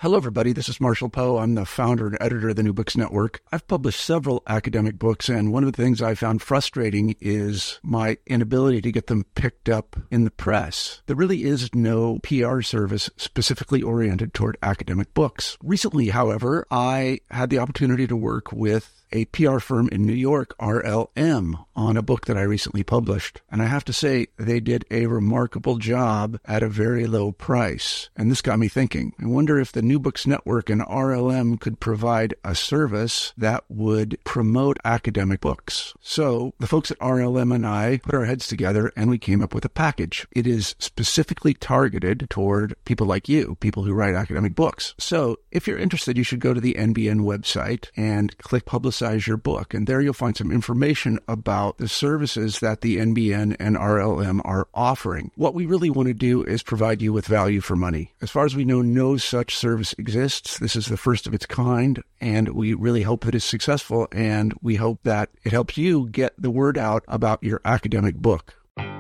Hello, everybody. This is Marshall Poe. I'm the founder and editor of the New Books Network. I've published several academic books, and one of the things I found frustrating is my inability to get them picked up in the press. There really is no PR service specifically oriented toward academic books. Recently, however, I had the opportunity to work with a PR firm in New York, RLM, on a book that I recently published. And I have to say, they did a remarkable job at a very low price. And this got me thinking. I wonder if the New Books Network and RLM could provide a service that would promote academic books. So the folks at RLM and I put our heads together and we came up with a package. It is specifically targeted toward people like you, people who write academic books. So if you're interested, you should go to the NBN website and click Publicize Your Book. And there you'll find some information about the services that the NBN and RLM are offering. What we really want to do is provide you with value for money. As far as we know, no such service exists. This is the first of its kind, and we really hope that it's successful, and we hope that it helps you get the word out about your academic book.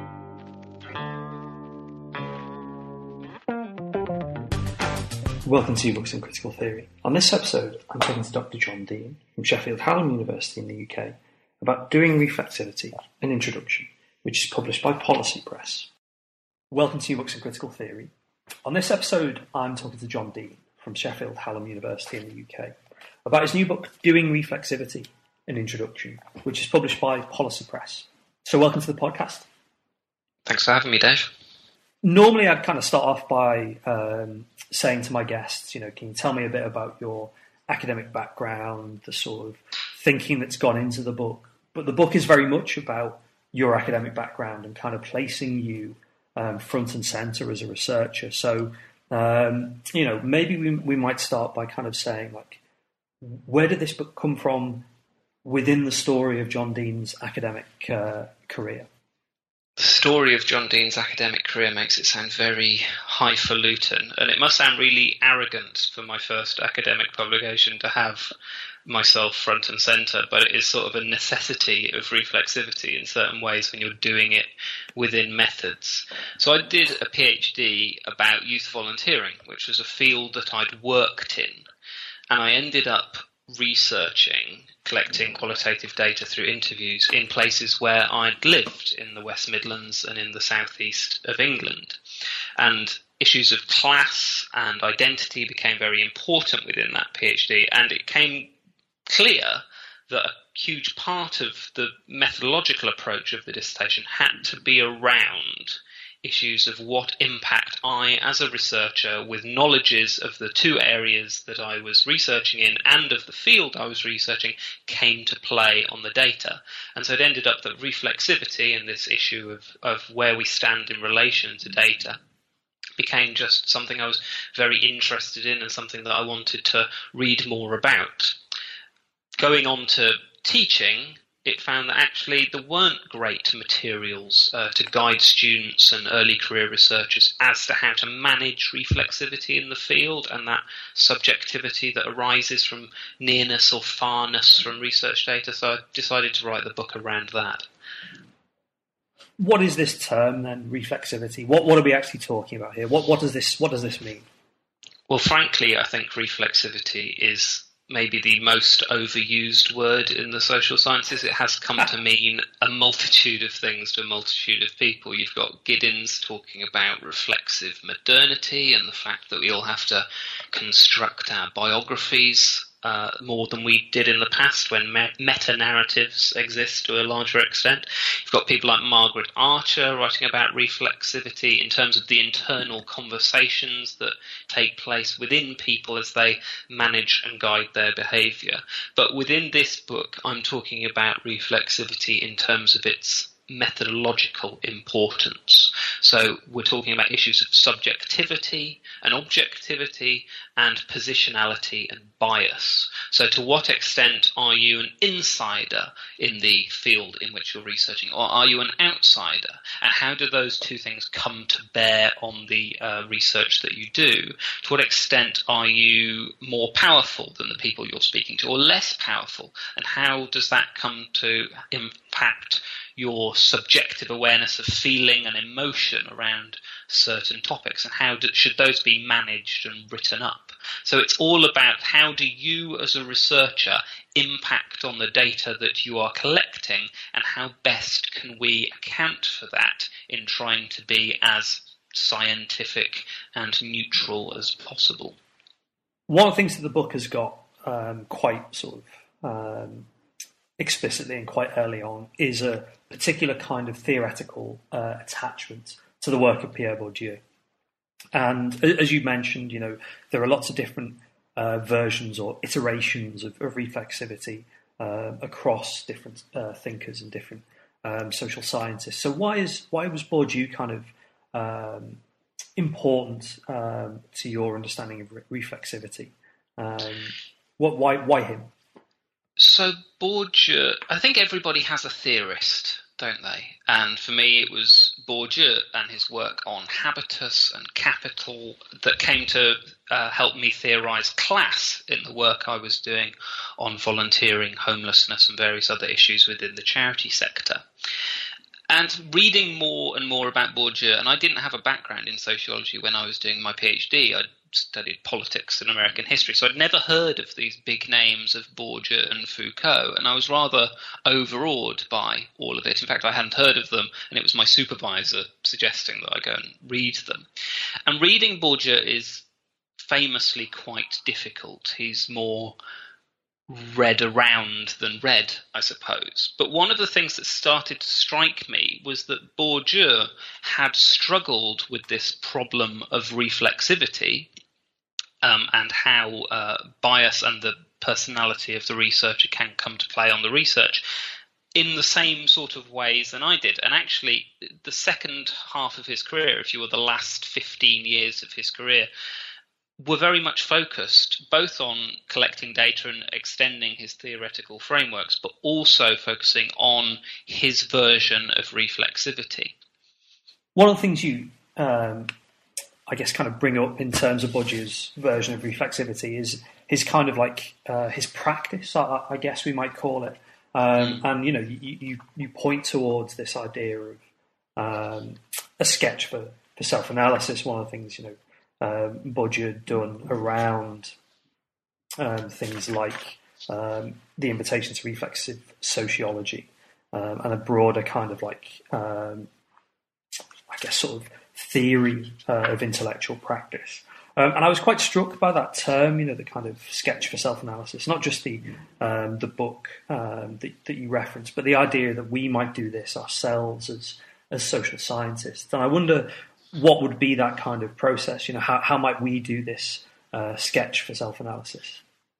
Welcome to Books and Critical Theory. On this episode, I'm talking to Dr. John Dean from Sheffield Hallam University in the UK about Doing Reflexivity, an Introduction, which is published by Policy Press. Welcome to Books and Critical Theory. On this episode, I'm talking to John Dean from Sheffield Hallam University in the UK about his new book, Doing Reflexivity, an Introduction, which is published by Policy Press. So welcome to the podcast. Thanks for having me, Dave. Normally, I'd kind of start off by saying to my guests, can you tell me a bit about your academic background, the sort of thinking that's gone into the book? But the book is very much about your academic background and kind of placing you front and center as a researcher. So, maybe we might start by kind of saying, where did this book come from within the story of John Dean's academic career? The story of John Dean's academic career makes it sound very highfalutin, and it must sound really arrogant for my first academic publication to have myself front and centre, but it is sort of a necessity of reflexivity in certain ways when you're doing it within methods. So I did a PhD about youth volunteering, which was a field that I'd worked in, and I ended up collecting qualitative data through interviews in places where I'd lived, in the West Midlands and in the southeast of England. And issues of class and identity became very important within that PhD, and it came clear that a huge part of the methodological approach of the dissertation had to be around issues of what impact I, as a researcher with knowledges of the two areas that I was researching in and of the field I was researching, came to play on the data. And so it ended up that reflexivity and this issue of where we stand in relation to data became just something I was very interested in and something that I wanted to read more about. Going on to teaching, it found that actually there weren't great materials to guide students and early career researchers as to how to manage reflexivity in the field and that subjectivity that arises from nearness or farness from research data. So I decided to write the book around that. What is this term then, reflexivity? What are we actually talking about here? What does this mean? Well, frankly, I think reflexivity is maybe the most overused word in the social sciences. It has come to mean a multitude of things to a multitude of people. You've got Giddens talking about reflexive modernity and the fact that we all have to construct our biographies more than we did in the past when meta-narratives exist to a larger extent. You've got people like Margaret Archer writing about reflexivity in terms of the internal conversations that take place within people as they manage and guide their behaviour. But within this book, I'm talking about reflexivity in terms of its methodological importance. So we're talking about issues of subjectivity and objectivity and positionality and bias. So to what extent are you an insider in the field in which you're researching, or are you an outsider? And how do those two things come to bear on the research that you do? To what extent are you more powerful than the people you're speaking to, or less powerful? And how does that come to impact your subjective awareness of feeling and emotion around certain topics, and how should those be managed and written up? So it's all about how do you as a researcher impact on the data that you are collecting, and how best can we account for that in trying to be as scientific and neutral as possible. One of the things that the book has got quite sort of explicitly and quite early on is a particular kind of theoretical attachment to the work of Pierre Bourdieu. And as you mentioned, there are lots of different versions or iterations of reflexivity across different thinkers and different social scientists. So why was Bourdieu kind of important to your understanding of reflexivity? Why him? So Bourdieu, I think everybody has a theorist, don't they? And for me, it was Bourdieu and his work on habitus and capital that came to help me theorize class in the work I was doing on volunteering, homelessness, and various other issues within the charity sector. And reading more and more about Bourdieu, and I didn't have a background in sociology when I was doing my PhD. I'd studied politics and American history, so I'd never heard of these big names of Bourdieu and Foucault, and I was rather overawed by all of it. In fact, I hadn't heard of them, and it was my supervisor suggesting that I go and read them. And reading Bourdieu is famously quite difficult. He's more read around than read, I suppose. But one of the things that started to strike me was that Bourdieu had struggled with this problem of reflexivity and how bias and the personality of the researcher can come to play on the research in the same sort of ways than I did. And actually, the second half of his career, if you will, the last 15 years of his career, were very much focused both on collecting data and extending his theoretical frameworks, but also focusing on his version of reflexivity. One of the things you, I guess, kind of bring up in terms of Bourdieu's version of reflexivity is his kind of like his practice, I guess we might call it. And, you point towards this idea of a sketch for self-analysis. One of the things, Bourdieu had done around things like the invitation to reflexive sociology and a broader kind of like, I guess, sort of theory of intellectual practice. And I was quite struck by that term, the kind of sketch for self-analysis, not just the book that you referenced, but the idea that we might do this ourselves as social scientists. And I wonder what would be that kind of process? How might we do this sketch for self-analysis?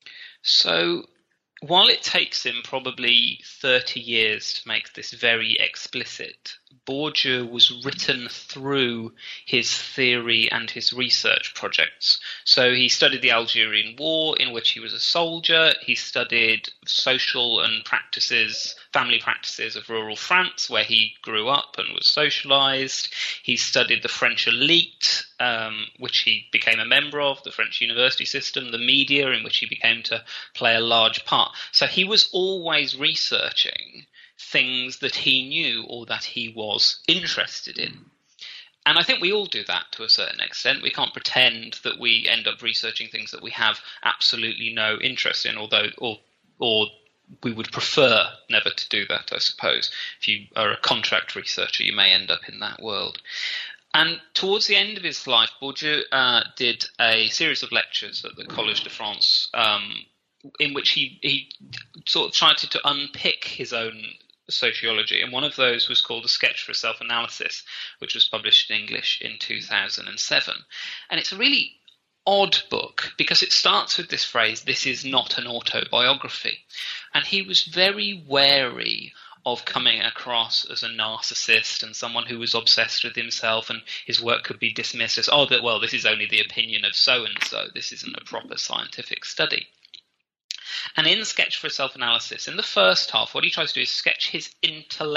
So while it takes him probably 30 years to make this very explicit, Bourdieu was written through his theory and his research projects. So he studied the Algerian War, in which he was a soldier. He studied social and family practices of rural France, where he grew up and was socialized. He studied the French elite, which he became a member of, the French university system, the media, in which he became to play a large part. So he was always researching things that he knew or that he was interested in. And I think we all do that to a certain extent. We can't pretend that we end up researching things that we have absolutely no interest in, or we would prefer never to do that, I suppose. If you are a contract researcher, you may end up in that world. And towards the end of his life, Bourdieu did a series of lectures at the Collège de France in which he sort of tried to unpick his own sociology, and one of those was called A Sketch for Self-Analysis, which was published in English in 2007. And it's a really odd book because it starts with this phrase, "This is not an autobiography." And he was very wary of coming across as a narcissist and someone who was obsessed with himself, and his work could be dismissed as, this is only the opinion of so-and-so, this isn't a proper scientific study. And in Sketch for Self-Analysis, in the first half, what he tries to do is sketch his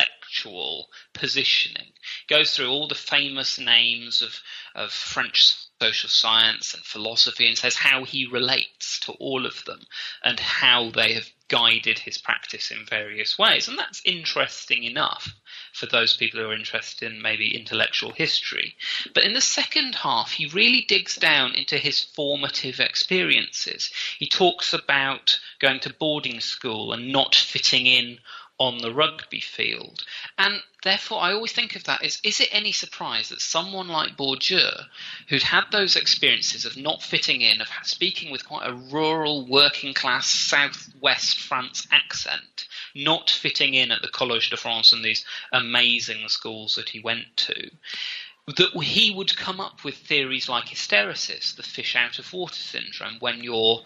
intellectual positioning. He goes through all the famous names of French social science and philosophy, and says how he relates to all of them and how they have guided his practice in various ways. And that's interesting enough for those people who are interested in maybe intellectual history. But in the second half, he really digs down into his formative experiences. He talks about going to boarding school and not fitting in on the rugby field. And therefore, I always think of that as, is it any surprise that someone like Bourdieu, who'd had those experiences of not fitting in, of speaking with quite a rural, working-class, southwest France accent, not fitting in at the Collège de France and these amazing schools that he went to, that he would come up with theories like hysteresis, the fish out of water syndrome, when your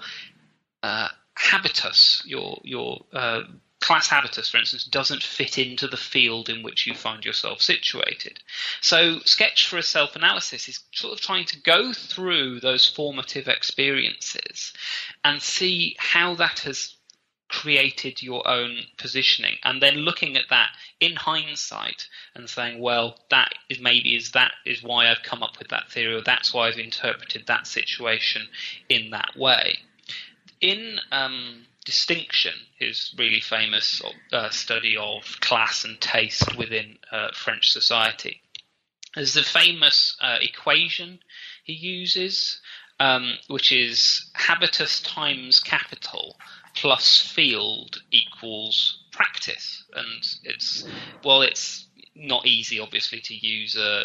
habitus, your class habitus, for instance, doesn't fit into the field in which you find yourself situated. So Sketch for a Self-Analysis is sort of trying to go through those formative experiences and see how that has created your own positioning, and then looking at that in hindsight and saying, well, that is why I've come up with that theory, or that's why I've interpreted that situation in that way. In Distinction, his really famous study of class and taste within French society, there's the famous equation he uses, which is habitus times capital plus field equals practice. And it's not easy, obviously, to use a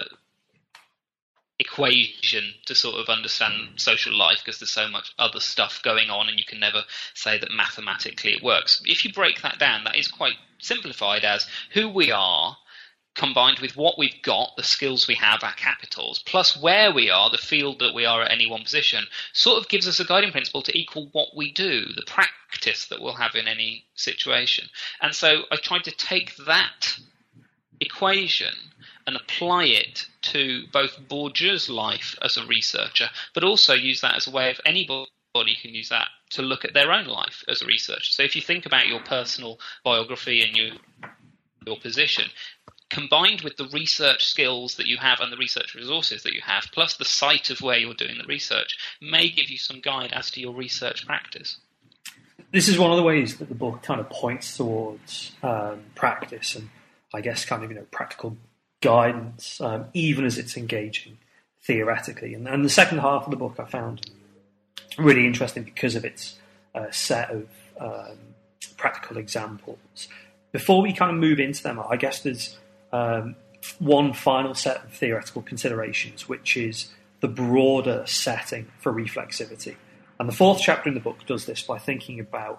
equation to sort of understand social life, because there's so much other stuff going on and you can never say that mathematically it works. If you break that down, that is quite simplified as who we are combined with what we've got, the skills we have, our capitals, plus where we are, the field that we are at any one position, sort of gives us a guiding principle to equal what we do, the practice that we'll have in any situation. And so I tried to take that equation and apply it to both Bourdieu's life as a researcher, but also use that as a way of anybody can use that to look at their own life as a researcher. So if you think about your personal biography and your position, combined with the research skills that you have and the research resources that you have, plus the site of where you're doing the research, may give you some guide as to your research practice. This is one of the ways that the book kind of points towards practice and I guess kind of practical guidance, even as it's engaging theoretically. And the second half of the book I found really interesting because of its set of practical examples. Before we kind of move into them, I guess there's one final set of theoretical considerations, which is the broader setting for reflexivity. And the fourth chapter in the book does this by thinking about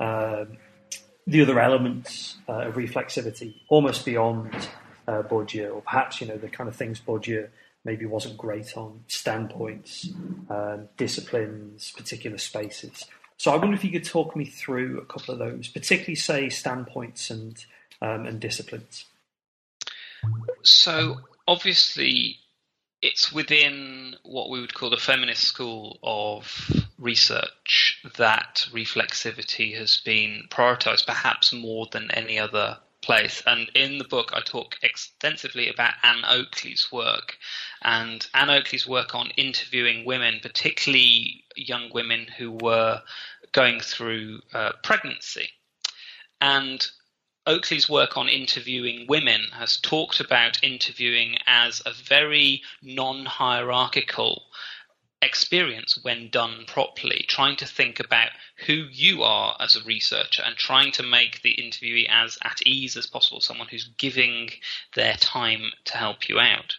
the other elements of reflexivity almost beyond Bourdieu, or perhaps, the kind of things Bourdieu maybe wasn't great on, standpoints, disciplines, particular spaces. So I wonder if you could talk me through a couple of those, particularly, say, standpoints and disciplines. So obviously it's within what we would call the feminist school of research that reflexivity has been prioritized, perhaps more than any other place. And in the book, I talk extensively about Anne Oakley's work, and Anne Oakley's work on interviewing women, particularly young women who were going through pregnancy. And Oakley's work on interviewing women has talked about interviewing as a very non-hierarchical experience when done properly, trying to think about who you are as a researcher and trying to make the interviewee as at ease as possible, someone who's giving their time to help you out.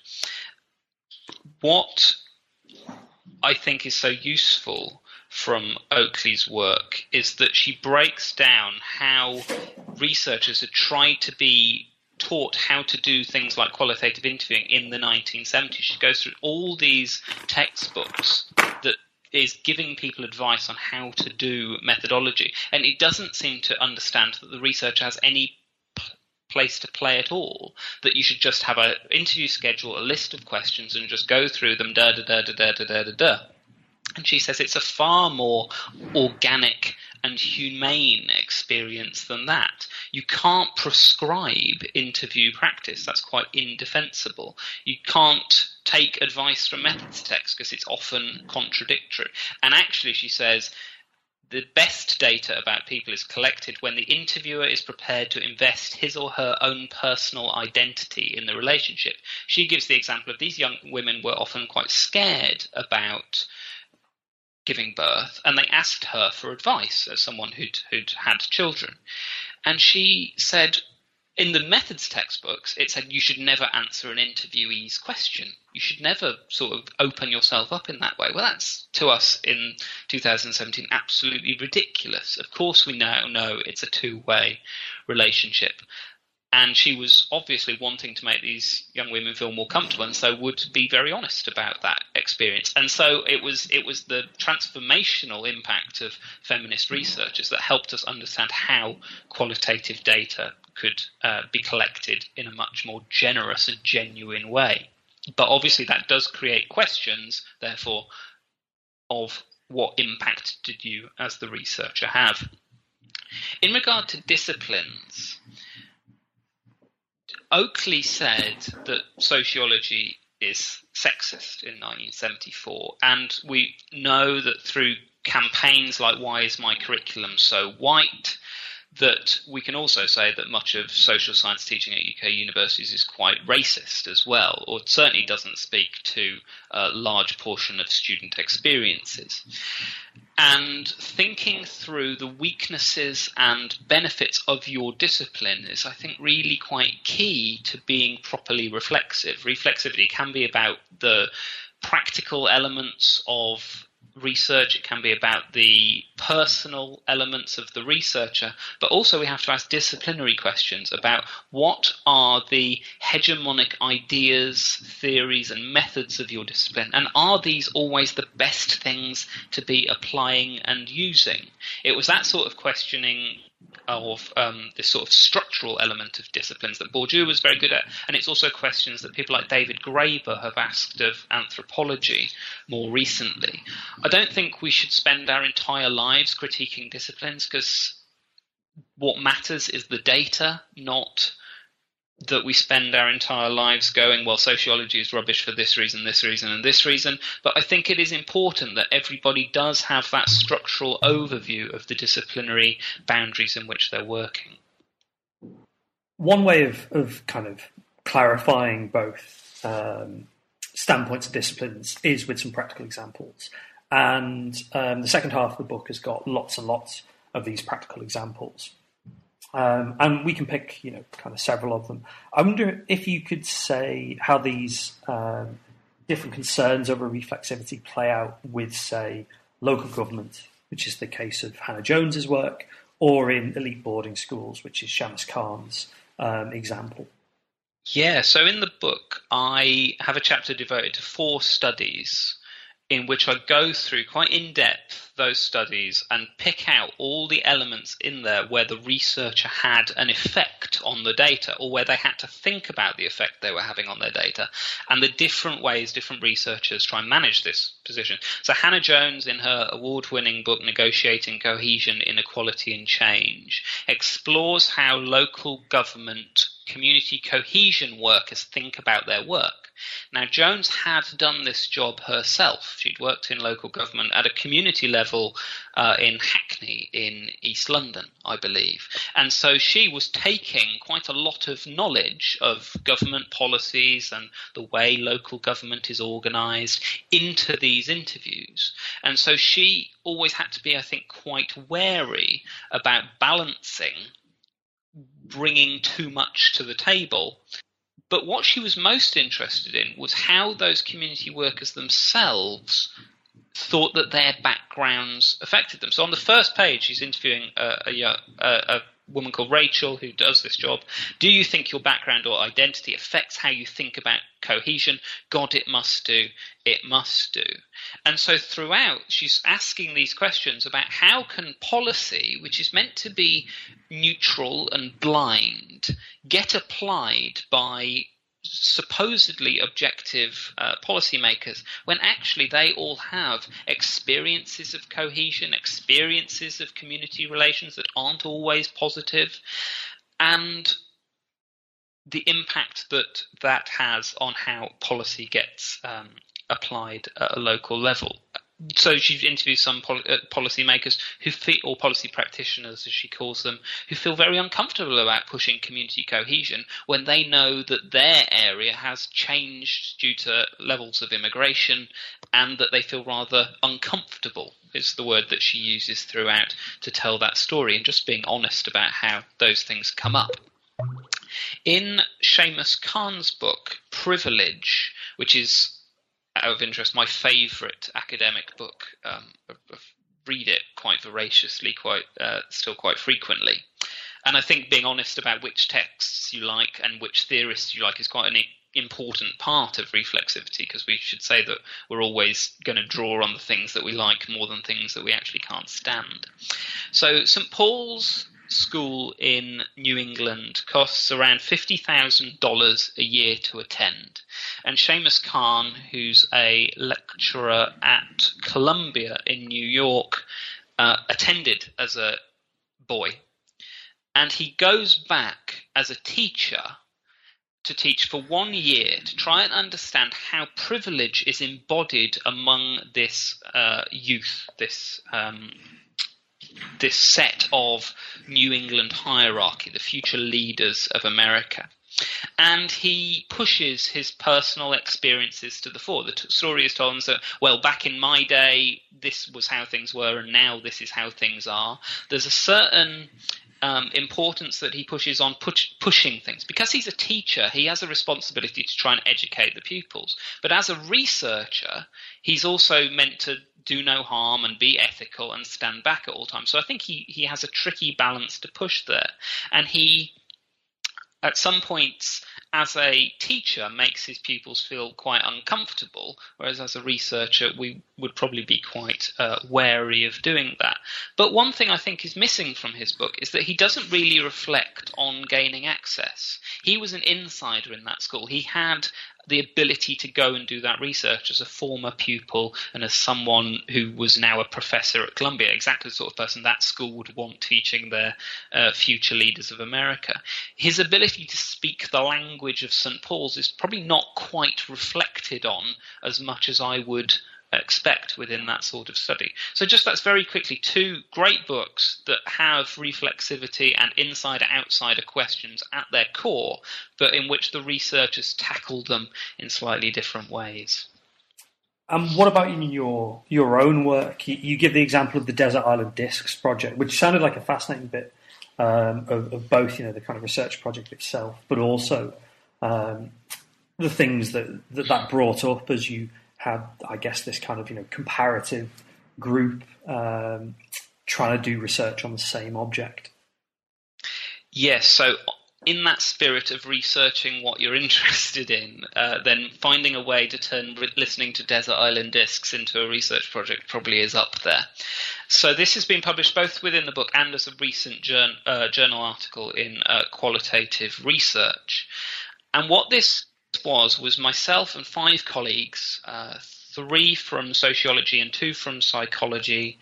What I think is so useful from Oakley's work is that she breaks down how researchers had tried to be taught how to do things like qualitative interviewing in the 1970s. She goes through all these textbooks that is giving people advice on how to do methodology, and it doesn't seem to understand that the researcher has any place to play at all, that you should just have an interview schedule, a list of questions, and just go through them, da-da-da-da-da-da-da-da. And she says it's a far more organic and humane experience than that. You can't prescribe interview practice. That's quite indefensible. You can't take advice from methods text because it's often contradictory. And actually, she says, the best data about people is collected when the interviewer is prepared to invest his or her own personal identity in the relationship. She gives the example of these young women were often quite scared about giving birth, and they asked her for advice as someone who'd had children. And she said, in the methods textbooks, it said you should never answer an interviewee's question. You should never sort of open yourself up in that way. Well, that's, to us in 2017, absolutely ridiculous. Of course, we now know it's a two-way relationship. And she was obviously wanting to make these young women feel more comfortable, and so would be very honest about that experience. And so it was the transformational impact of feminist researchers that helped us understand how qualitative data could be collected in a much more generous and genuine way. But obviously that does create questions, therefore, of what impact did you as the researcher have? In regard to disciplines, Oakley said that sociology is sexist in 1974, and we know that through campaigns like Why Is My Curriculum So White, that we can also say that much of social science teaching at UK universities is quite racist as well, or certainly doesn't speak to a large portion of student experiences. And thinking through the weaknesses and benefits of your discipline is, I think, really quite key to being properly reflexive. Reflexivity can be about the practical elements of research, it can be about the personal elements of the researcher, but also we have to ask disciplinary questions about what are the hegemonic ideas, theories and methods of your discipline, and are these always the best things to be applying and using? It was that sort of questioning of this sort of structural element of disciplines that Bourdieu was very good at, and it's also questions that people like David Graeber have asked of anthropology more recently. I don't think we should spend our entire lives critiquing disciplines, because what matters is the data, not that we spend our entire lives going, well, sociology is rubbish for this reason, and this reason. But I think it is important that everybody does have that structural overview of the disciplinary boundaries in which they're working. One way of kind of clarifying both standpoints of disciplines is with some practical examples. And the second half of the book has got lots and lots of these practical examples. And we can pick, kind of several of them. I wonder if you could say how these different concerns over reflexivity play out with, say, local government, which is the case of Hannah Jones's work, or in elite boarding schools, which is Shamus Khan's example. Yeah, so in the book, I have a chapter devoted to 4 studies in which I go through quite in depth those studies and pick out all the elements in there where the researcher had an effect on the data, or where they had to think about the effect they were having on their data, and the different ways different researchers try and manage this position. So Hannah Jones, in her award-winning book Negotiating Cohesion, Inequality and Change, explores how local government community cohesion workers think about their work. Now, Jones had done this job herself. She'd worked in local government at a community level in Hackney in East London, I believe. And so she was taking quite a lot of knowledge of government policies and the way local government is organised into these interviews. And so she always had to be, I think, quite wary about balancing bringing too much to the table. But what she was most interested in was how those community workers themselves thought that their backgrounds affected them. So on the first page, she's interviewing a woman called Rachel who does this job. Do you think your background or identity affects how you think about cohesion? God, it must do. It must do. And so throughout, she's asking these questions about how can policy, which is meant to be neutral and blind, get applied by supposedly objective policymakers, when actually they all have experiences of cohesion, experiences of community relations that aren't always positive. And the impact that has on how policy gets applied at a local level. So she's interviewed some policymakers or policy practitioners, as she calls them, who feel very uncomfortable about pushing community cohesion when they know that their area has changed due to levels of immigration, and that they feel rather uncomfortable, is the word that she uses throughout to tell that story, and just being honest about how those things come up. In Seamus Khan's book, Privilege, which is, out of interest, my favourite academic book. I read it quite voraciously, still quite frequently. And I think being honest about which texts you like and which theorists you like is quite an important part of reflexivity, because we should say that we're always going to draw on the things that we like more than things that we actually can't stand. So St Paul's School in New England costs around $50,000 a year to attend. And Seamus Khan, who's a lecturer at Columbia in New York, attended as a boy. And he goes back as a teacher to teach for 1 year to try and understand how privilege is embodied among this youth, this set of New England hierarchy, the future leaders of America. And he pushes his personal experiences to the fore. The story is told that, well, back in my day, this was how things were, and now this is how things are. There's a certain importance that he pushes on pushing things. Because he's a teacher, he has a responsibility to try and educate the pupils. But as a researcher, he's also meant to do no harm and be ethical and stand back at all times. So I think he has a tricky balance to push there. And he, at some points, as a teacher, makes his pupils feel quite uncomfortable, whereas as a researcher, we would probably be quite wary of doing that. But one thing I think is missing from his book is that he doesn't really reflect on gaining access. He was an insider in that school. He had the ability to go and do that research as a former pupil and as someone who was now a professor at Columbia, exactly the sort of person that school would want teaching their future leaders of America. His ability to speak the language of St. Paul's is probably not quite reflected on as much as I would expect within that sort of study. So just that's very quickly two great books that have reflexivity and insider-outsider questions at their core, but in which the researchers tackle them in slightly different ways. What about in your own work? You give the example of the Desert Island Discs project, which sounded like a fascinating bit of both, the kind of research project itself, but also the things that brought up as you had, I guess, this kind of comparative group trying to do research on the same object. Yes, so in that spirit of researching what you're interested in, then finding a way to turn listening to Desert Island Discs into a research project probably is up there. So this has been published both within the book and as a recent journal article in Qualitative Research. And what this was myself and 5 colleagues, 3 from sociology and 2 from psychology,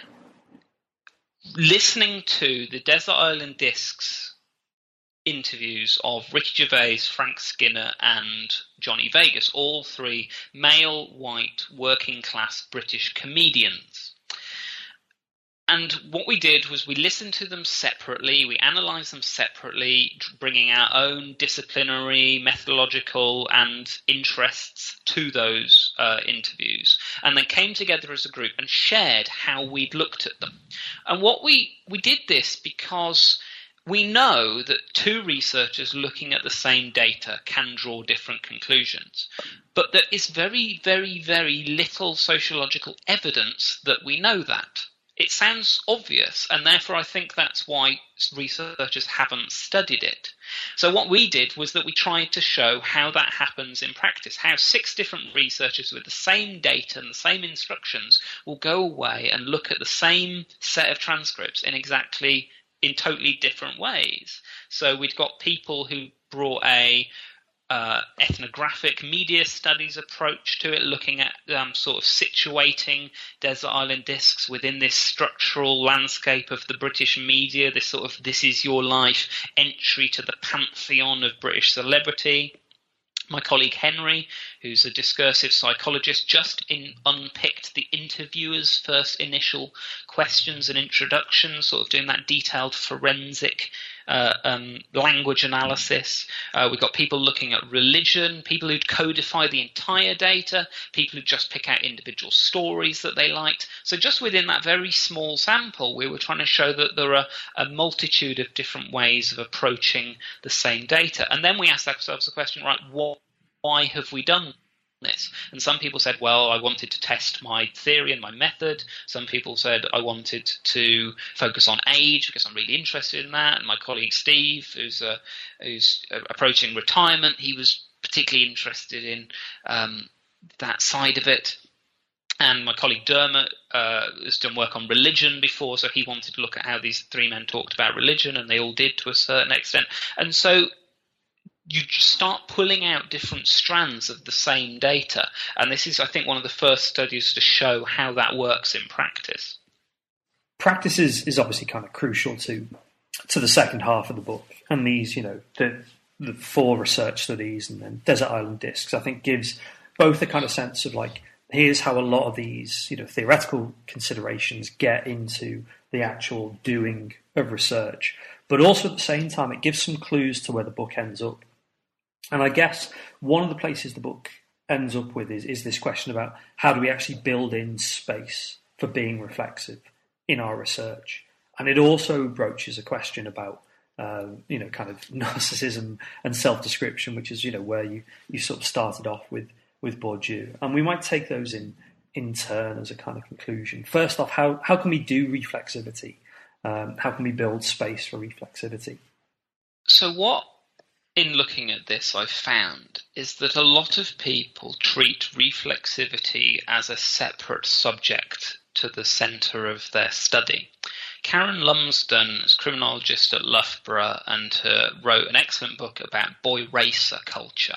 listening to the Desert Island Discs interviews of Ricky Gervais, Frank Skinner and Johnny Vegas, all 3 male, white, working class British comedians. And what we did was we listened to them separately, we analysed them separately, bringing our own disciplinary, methodological and interests to those interviews, and then came together as a group and shared how we'd looked at them. And what we did this because we know that 2 researchers looking at the same data can draw different conclusions, but there is very, very, very little sociological evidence that we know that. It sounds obvious, and therefore I think that's why researchers haven't studied it. So what we did was that we tried to show how that happens in practice, how 6 different researchers with the same data and the same instructions will go away and look at the same set of transcripts in totally different ways. So we'd got people who brought a ethnographic media studies approach to it, looking at sort of situating Desert Island Discs within this structural landscape of the British media, this sort of "this is your life" entry to the pantheon of British celebrity. My colleague Henry, who's a discursive psychologist, just unpicked the interviewer's first initial questions and introductions, sort of doing that detailed forensic language analysis. We've got people looking at religion, people who'd codify the entire data, people who just pick out individual stories that they liked. So just within that very small sample, we were trying to show that there are a multitude of different ways of approaching the same data. And then we asked ourselves the question, right, why have we done this? And some people said, well, I wanted to test my theory and my method. Some people said I wanted to focus on age because I'm really interested in that. And my colleague Steve, who's approaching retirement, he was particularly interested in that side of it. And my colleague Dermot has done work on religion before, so he wanted to look at how these three men talked about religion, and they all did to a certain extent. And so you start pulling out different strands of the same data. And this is, I think, one of the first studies to show how that works in practice. Practice is obviously kind of crucial to the second half of the book. And these, the 4 research studies and then Desert Island Discs, I think gives both a kind of sense of like, here's how a lot of these, theoretical considerations get into the actual doing of research. But also at the same time, it gives some clues to where the book ends up. And I guess one of the places the book ends up with is this question about how do we actually build in space for being reflexive in our research. And it also broaches a question about, kind of narcissism and self-description, which is, where you sort of started off with Bourdieu. And we might take those in turn as a kind of conclusion. First off, how can we do reflexivity? How can we build space for reflexivity? So what, in looking at this, I've found is that a lot of people treat reflexivity as a separate subject to the centre of their study. Karen Lumsden is a criminologist at Loughborough and wrote an excellent book about boy racer culture,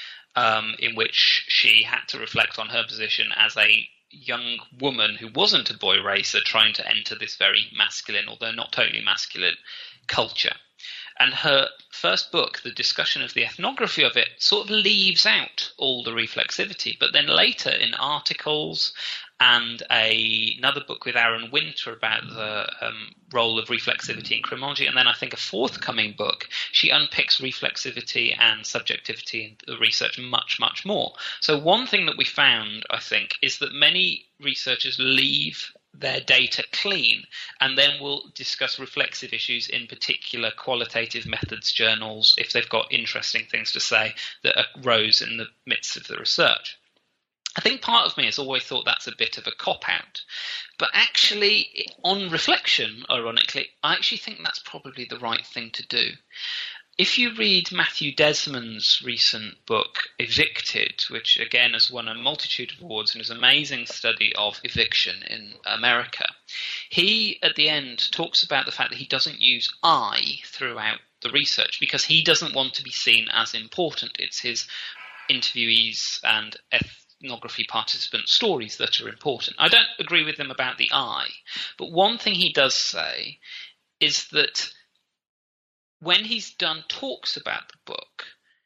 in which she had to reflect on her position as a young woman who wasn't a boy racer trying to enter this very masculine, although not totally masculine, culture. And her first book, the discussion of the ethnography of it, sort of leaves out all the reflexivity. But then later in articles and another book with Aaron Winter about the role of reflexivity in criminology, and then I think a forthcoming book, she unpicks reflexivity and subjectivity in the research much, much more. So one thing that we found, I think, is that many researchers leave their data clean and then will discuss reflexive issues in particular qualitative methods journals if they've got interesting things to say that arose in the midst of the research. I think part of me has always thought that's a bit of a cop-out, but actually, on reflection, ironically, I actually think that's probably the right thing to do. If you read Matthew Desmond's recent book, Evicted, which again has won a multitude of awards and is an amazing study of eviction in America, he at the end talks about the fact that he doesn't use I throughout the research because he doesn't want to be seen as important. It's his interviewees and ethnography participant stories that are important. I don't agree with him about the I, but one thing he does say is that when he's done talks about the book,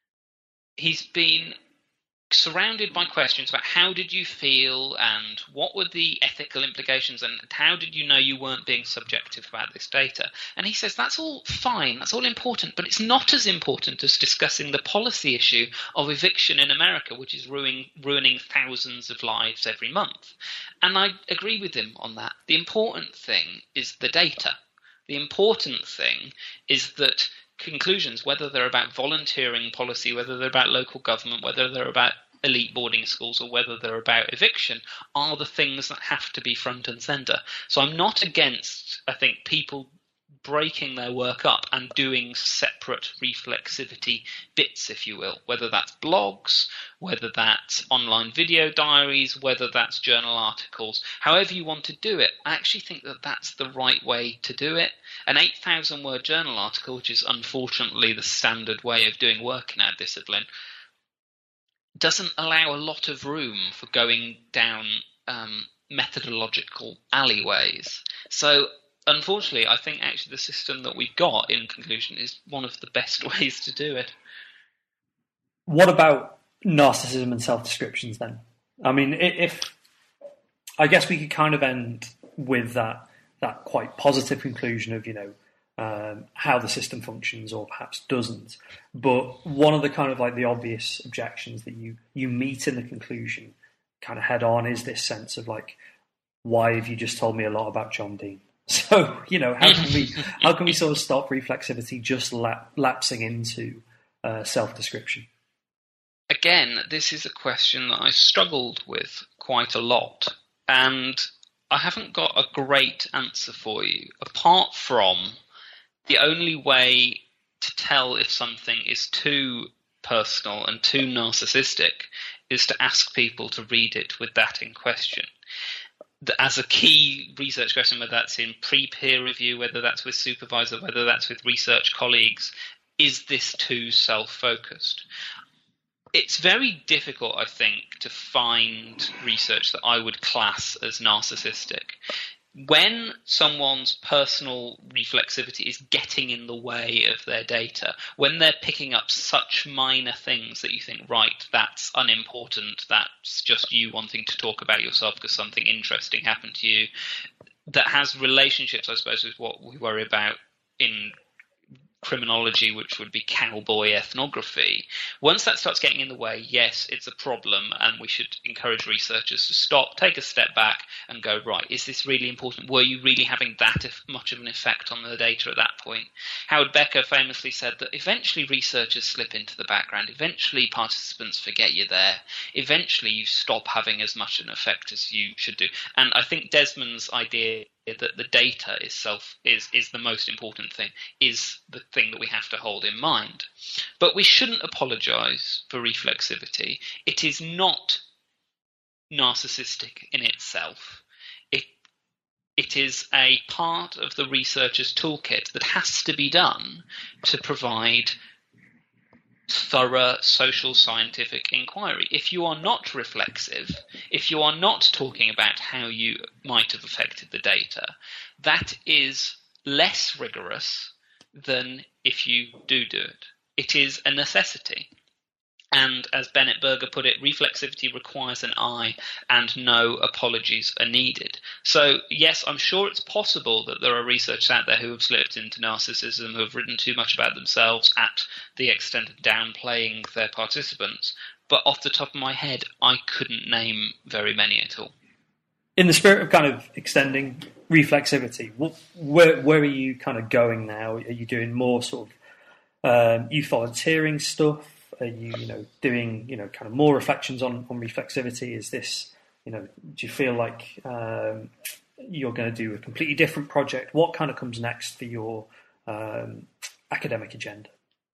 he's been surrounded by questions about how did you feel and what were the ethical implications and how did you know you weren't being subjective about this data. And he says that's all fine, that's all important, but it's not as important as discussing the policy issue of eviction in America, which is ruining thousands of lives every month. And I agree with him on that. The important thing is the data. The important thing is that conclusions, whether they're about volunteering policy, whether they're about local government, whether they're about elite boarding schools, or whether they're about eviction, are the things that have to be front and centre. So I'm not against, I think, people breaking their work up and doing separate reflexivity bits, if you will, whether that's blogs, whether that's online video diaries, whether that's journal articles, however you want to do it. I actually think that that's the right way to do it. An 8,000 word journal article, which is unfortunately the standard way of doing work in our discipline, doesn't allow a lot of room for going down methodological alleyways. So unfortunately, I think actually the system that we've got, in conclusion, is one of the best ways to do it. What about narcissism and self-descriptions then? I mean, if I guess we could kind of end with that quite positive conclusion of, how the system functions or perhaps doesn't. But one of the kind of like the obvious objections that you meet in the conclusion kind of head on is this sense of like, why have you just told me a lot about John Dean? So, how can we sort of stop reflexivity just lapsing into self-description? Again, this is a question that I struggled with quite a lot, and I haven't got a great answer for you, apart from the only way to tell if something is too personal and too narcissistic is to ask people to read it with that in question. As a key research question, whether that's in pre-peer review, whether that's with supervisor, whether that's with research colleagues, is this too self-focused? It's very difficult, I think, to find research that I would class as narcissistic. When someone's personal reflexivity is getting in the way of their data, when they're picking up such minor things that you think, right, that's unimportant, that's just you wanting to talk about yourself because something interesting happened to you, that has relationships, I suppose, with what we worry about in criminology, which would be cowboy ethnography. Once that starts getting in the way, yes, it's a problem, and we should encourage researchers to stop, take a step back and go, right, is this really important? Were you really having that much of an effect on the data at that point? Howard Becker famously said that eventually researchers slip into the background, eventually participants forget you're there, eventually you stop having as much an effect as you should do. And I think Desmond's idea that the data is the most important thing, is the thing that we have to hold in mind. But we shouldn't apologize for reflexivity. It is not narcissistic in itself. It is a part of the researcher's toolkit that has to be done to provide thorough social scientific inquiry. If you are not reflexive, if you are not talking about how you might have affected the data, that is less rigorous than if you do it. It is a necessity. And as Bennett Berger put it, reflexivity requires an eye and no apologies are needed. So, yes, I'm sure it's possible that there are researchers out there who have slipped into narcissism, who have written too much about themselves at the extent of downplaying their participants. But off the top of my head, I couldn't name very many at all. In the spirit of kind of extending reflexivity, where are you kind of going now? Are you doing more sort of youth volunteering stuff? Are you, doing, kind of more reflections on reflexivity? Is this, do you feel like you're going to do a completely different project? What kind of comes next for your academic agenda?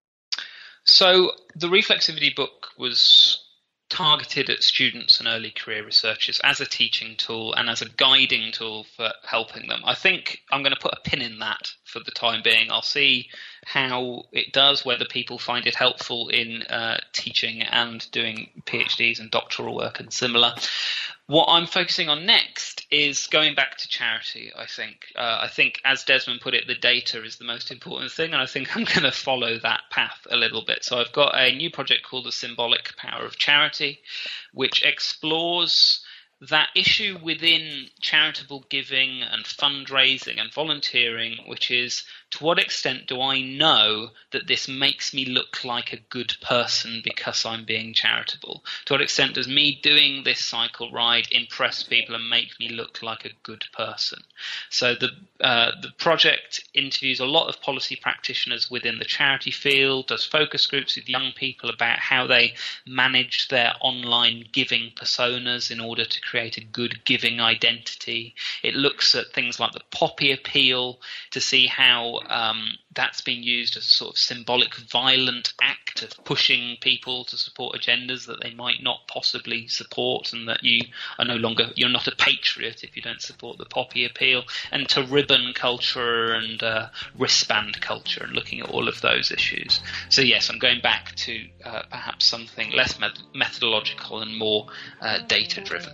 So the reflexivity book was targeted at students and early career researchers as a teaching tool and as a guiding tool for helping them. I think I'm going to put a pin in that for the time being. I'll see how it does, whether people find it helpful in teaching and doing PhDs and doctoral work and similar. What I'm focusing on next is going back to charity, I think. I think, as Desmond put it, the data is the most important thing, and I think I'm going to follow that path a little bit. So I've got a new project called The Symbolic Power of Charity, which explores that issue within charitable giving and fundraising and volunteering, which is, to what extent do I know that this makes me look like a good person because I'm being charitable? To what extent does me doing this cycle ride impress people and make me look like a good person? So the project interviews a lot of policy practitioners within the charity field, does focus groups with young people about how they manage their online giving personas in order to create a good giving identity. It looks at things like the poppy appeal to see how that's been used as a sort of symbolic violent act of pushing people to support agendas that they might not possibly support, and that you're not a patriot if you don't support the poppy appeal, and to ribbon culture and wristband culture, and looking at all of those issues. So yes, I'm going back to perhaps something less methodological and more data driven.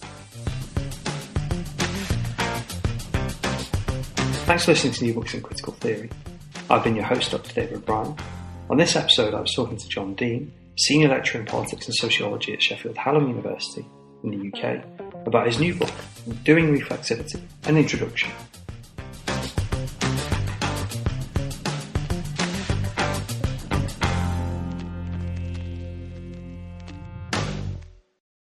Thanks for listening to New Books in Critical Theory. I've been your host, Dr. David O'Brien. On this episode, I was talking to John Dean, Senior Lecturer in Politics and Sociology at Sheffield Hallam University in the UK, about his new book, Doing Reflexivity, an Introduction.